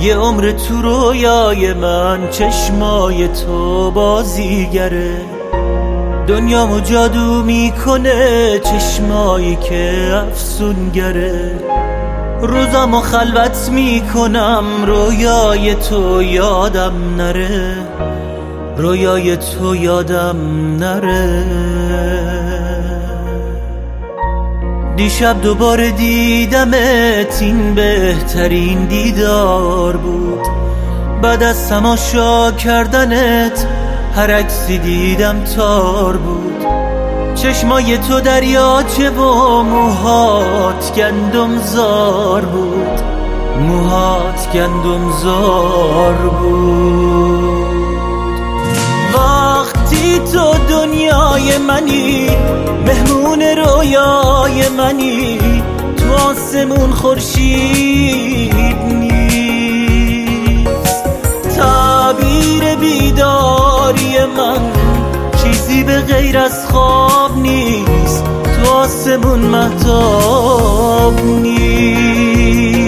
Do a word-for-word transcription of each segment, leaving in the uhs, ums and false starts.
یه عمر تو رویای من چشمای تو بازیگره، دنیامو جادو میکنه چشمایی که افسونگره. روزامو خلوت میکنم رویای تو یادم نره، رویای تو یادم نره. دیشب دوباره دیدمت، این بهترین دیدار بود. بعد از تماشا کردنت هر عکسی دیدم تار بود. چشمای تو دریاچه و موهات گندم زار بود، موهات گندم زار بود. وقتی تو دنیای منی، مهمون رویای منی، تو آسمون خورشید نیست. تعبیر بیداری من چیزی به غیر از خواب نیست، تو آسمون مهتاب نیست.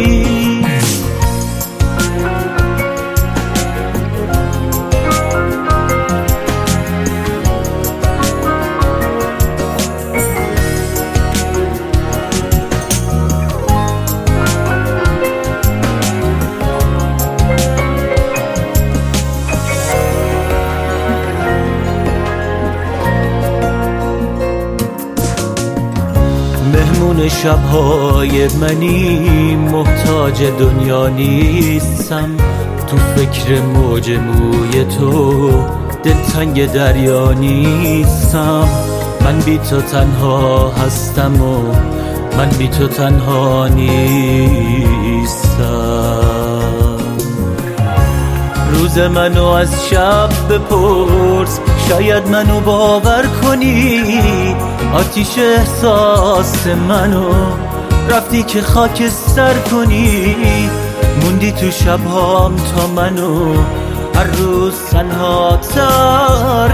مهمون شبهای منی، محتاج دنیا نیستم. تو فکر موج موی تو دلتنگ دریا نیستم. من بی تو تنها هستم و من بی تو تنها نیستم. روز منو از شب بپرس، شاید منو باور کنی. آتیش احساس منو رفتی که خاک سر کنی. موندی تو شبهام تا منو هر روز تنها تر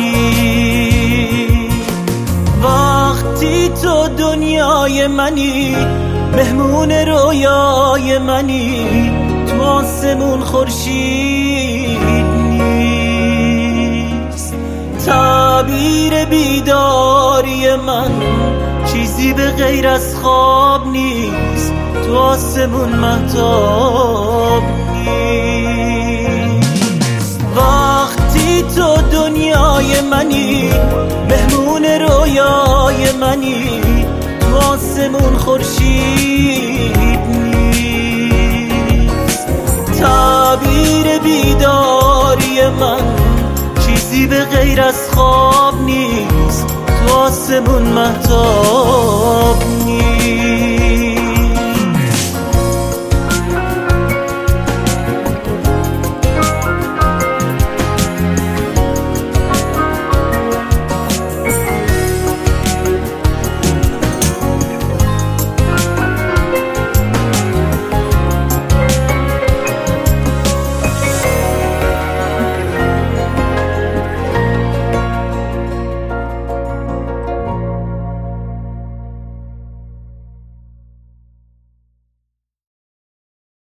کنی. وقتی تو دنیای منی، مهمون رویای منی، تو آسمون خورشید نیست. تعبیر بیداری من چیزی به غیر از خواب نیست، تو آسمون مهتاب نیست. وقتی تو دنیای منی، مهمون رویای منی، تو آسمون خورشید نیست. تعبیر بیداری من چیزی به غیر از خواب نیست، تو آسمون مهتاب نیست.